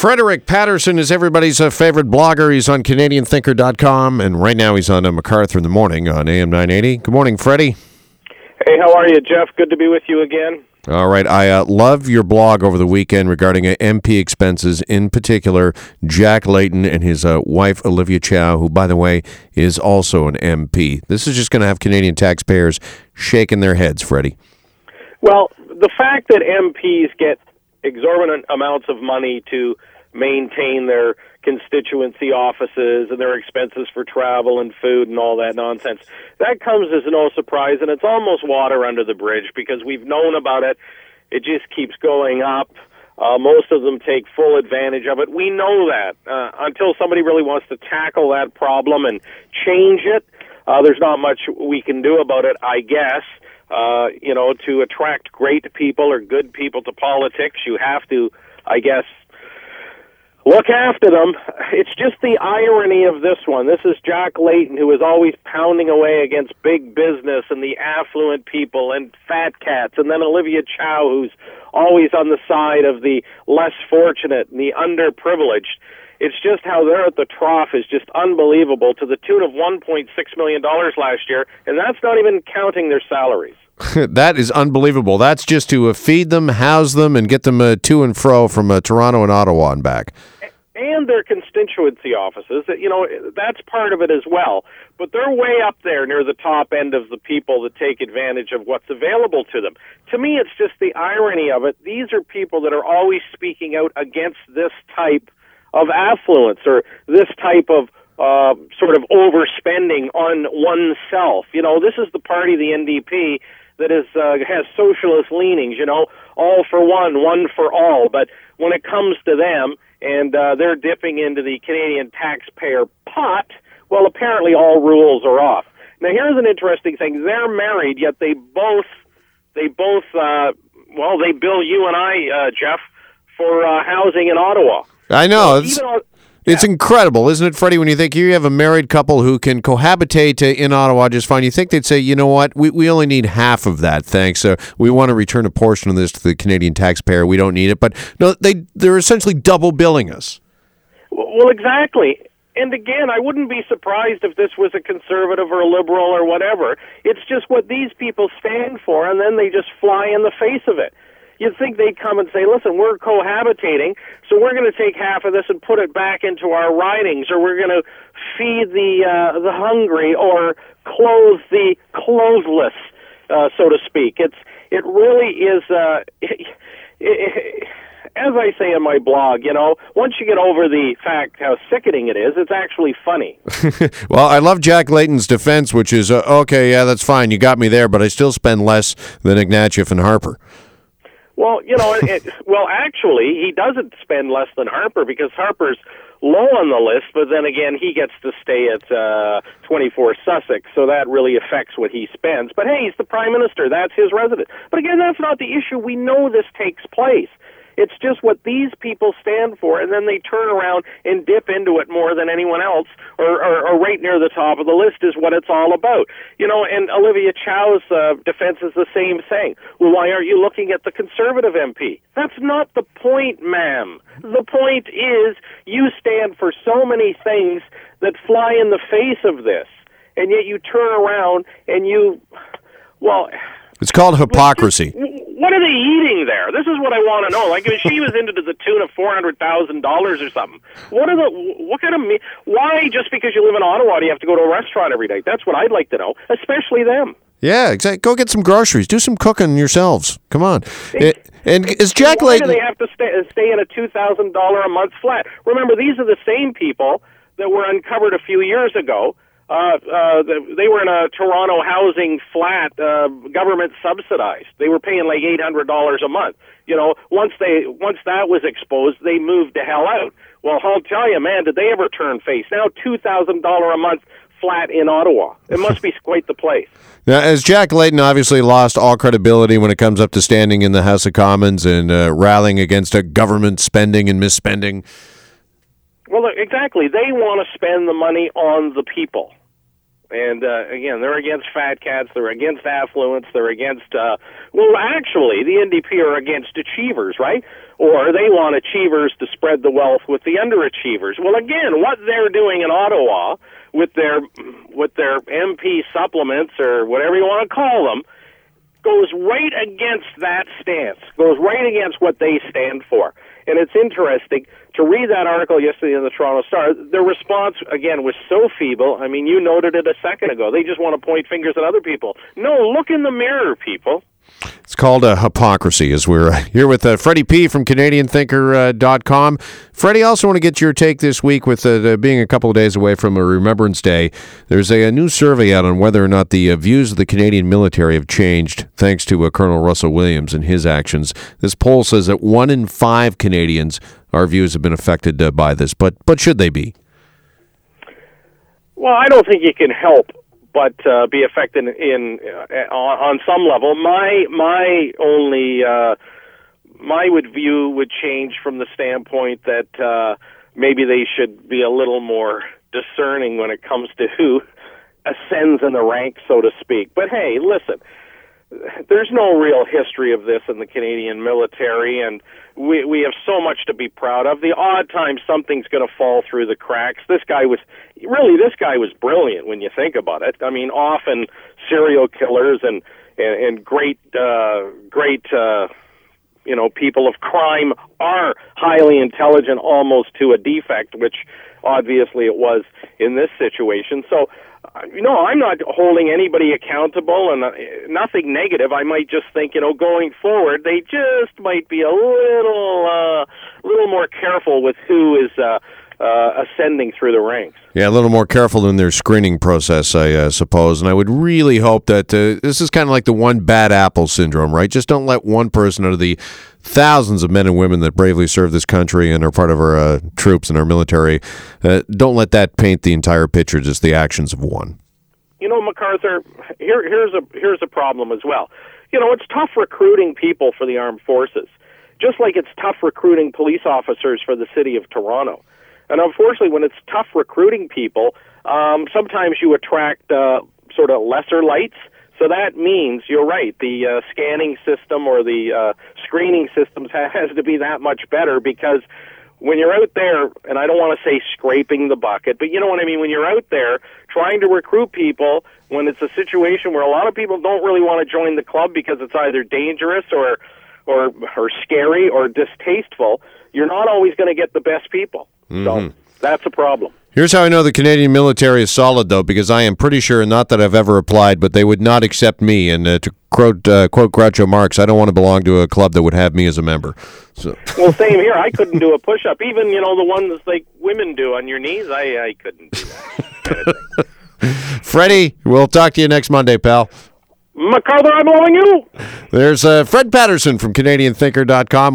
Frederick Patterson is everybody's favorite blogger. He's on CanadianThinker.com, and right now he's on MacArthur in the Morning on AM 980. Good morning, Freddie. Hey, how are you, Jeff? Good to be with you again. All right. I love your blog over the weekend regarding MP expenses, in particular Jack Layton and his wife, Olivia Chow, who, by the way, is also an MP. This is just going to have Canadian taxpayers shaking their heads, Freddie. Well, the fact that MPs get exorbitant amounts of money to maintain their constituency offices and their expenses for travel and food and all that nonsense, that comes as no surprise, and it's almost water under the bridge because we've known about it. It just keeps going up. Most of them take full advantage of it. We know that. Until somebody really wants to tackle that problem and change it, there's not much we can do about it, I guess. To attract great people or good people to politics, you have to, I guess, look after them. It's just the irony of this one. This is Jack Layton, who is always pounding away against big business and the affluent people and fat cats, and then Olivia Chow, who's always on the side of the less fortunate and the underprivileged. It's just how they're at the trough is just unbelievable, to the tune of $1.6 million last year, and that's not even counting their salaries. That is unbelievable. That's just to feed them, house them, and get them to and fro from Toronto and Ottawa and back. And their constituency offices, that's part of it as well. But they're way up there near the top end of the people that take advantage of what's available to them. To me, it's just the irony of it. These are people that are always speaking out against this type of affluence or this type of sort of overspending on oneself. This is the party, the NDP, that has socialist leanings, all for one for all. But when it comes to them and they're dipping into the Canadian taxpayer pot, well, apparently all rules are off. Now, here's an interesting thing. They're married, yet they both bill you and I, Jeff, for housing in Ottawa. I know. It's incredible, isn't it, Freddie, when you think you have a married couple who can cohabitate in Ottawa just fine. You think they'd say, you know what, we only need half of that, thanks. We want to return a portion of this to the Canadian taxpayer. We don't need it. But no, they're essentially double billing us. Well, exactly. And again, I wouldn't be surprised if this was a conservative or a liberal or whatever. It's just what these people stand for, and then they just fly in the face of it. You'd think they'd come and say, listen, we're cohabitating, so we're going to take half of this and put it back into our ridings, or we're going to feed the hungry or clothe the clotheless, so to speak. It really is, as I say in my blog, once you get over the fact how sickening it is, it's actually funny. Well, I love Jack Layton's defense, which is, okay, yeah, that's fine, you got me there, but I still spend less than Ignatieff and Harper. Well, actually, he doesn't spend less than Harper because Harper's low on the list, but then again, he gets to stay at 24 Sussex, so that really affects what he spends. But hey, he's the Prime Minister. That's his residence. But again, that's not the issue. We know this takes place. It's just what these people stand for, and then they turn around and dip into it more than anyone else, or right near the top of the list is what it's all about. And Olivia Chow's defense is the same thing. Well, why aren't you looking at the Conservative MP? That's not the point, ma'am. The point is you stand for so many things that fly in the face of this, and yet you turn around and it's called hypocrisy. What are they eating there? This is what I want to know. Like, if she was into the tune of $400,000 or something, why, just because you live in Ottawa, do you have to go to a restaurant every day? That's what I'd like to know, especially them. Yeah, exactly. Go get some groceries. Do some cooking yourselves. Come on. And is Jack Layton... Why do they have to stay in a $2,000 a month flat? Remember, these are the same people that were uncovered a few years ago. They were in a Toronto housing flat, government subsidized. They were paying like $800 a month. Once that was exposed, they moved to hell out. Well, I'll tell you, man, did they ever turn face? Now $2,000 a month flat in Ottawa. It must be quite the place. Now, as Jack Layton obviously lost all credibility when it comes up to standing in the House of Commons and rallying against government spending and misspending. Well, exactly. They want to spend the money on the people. And, again, they're against fat cats, they're against affluence, they're against, actually, the NDP are against achievers, right? Or they want achievers to spread the wealth with the underachievers. Well, again, what they're doing in Ottawa with their MP supplements or whatever you want to call them goes right against that stance, goes right against what they stand for. And it's interesting to read that article yesterday in the Toronto Star. Their response, again, was so feeble. I mean, you noted it a second ago. They just want to point fingers at other people. No, look in the mirror, people. It's called hypocrisy, as we're here with Freddie P. from CanadianThinker.com. Freddie, I also want to get your take this week with being a couple of days away from a Remembrance Day. There's a new survey out on whether or not the views of the Canadian military have changed thanks to Colonel Russell Williams and his actions. This poll says that 1 in 5 Canadians, our views have been affected by this, but should they be? Well, I don't think you can help but be affected on some level. My only view would change from the standpoint that maybe they should be a little more discerning when it comes to who ascends in the ranks, so to speak. But hey, listen, there's no real history of this in the Canadian military, and we have so much to be proud of. The odd time something's going to fall through the cracks. This guy was brilliant when you think about it. I mean, often serial killers and great people of crime are highly intelligent almost to a defect, which obviously it was in this situation. So, I'm not holding anybody accountable, and nothing negative. I might just think, going forward, they just might be a little more careful with who is ascending through the ranks. Yeah, a little more careful in their screening process, I suppose. And I would really hope that this is kind of like the one bad apple syndrome, right? Just don't let one person out of the thousands of men and women that bravely serve this country and are part of our troops and our military, don't let that paint the entire picture, just the actions of one. MacArthur, here's a problem as well. It's tough recruiting people for the armed forces, just like it's tough recruiting police officers for the city of Toronto. And unfortunately, when it's tough recruiting people, sometimes you attract sort of lesser lights. So that means, you're right, the scanning system or the screening systems has to be that much better, because when you're out there, and I don't want to say scraping the bucket, but you know what I mean, when you're out there trying to recruit people, when it's a situation where a lot of people don't really want to join the club because it's either dangerous or scary or distasteful, you're not always going to get the best people. So that's a problem. Here's how I know the Canadian military is solid, though, because I am pretty sure, not that I've ever applied, but they would not accept me. And to quote Groucho Marx, I don't want to belong to a club that would have me as a member. So. Well, same here. I couldn't do a push-up. Even, the ones like women do on your knees, I couldn't do that. Freddie, we'll talk to you next Monday, pal. MacArthur, I'm blowing you. There's Fred Patterson from CanadianThinker.com.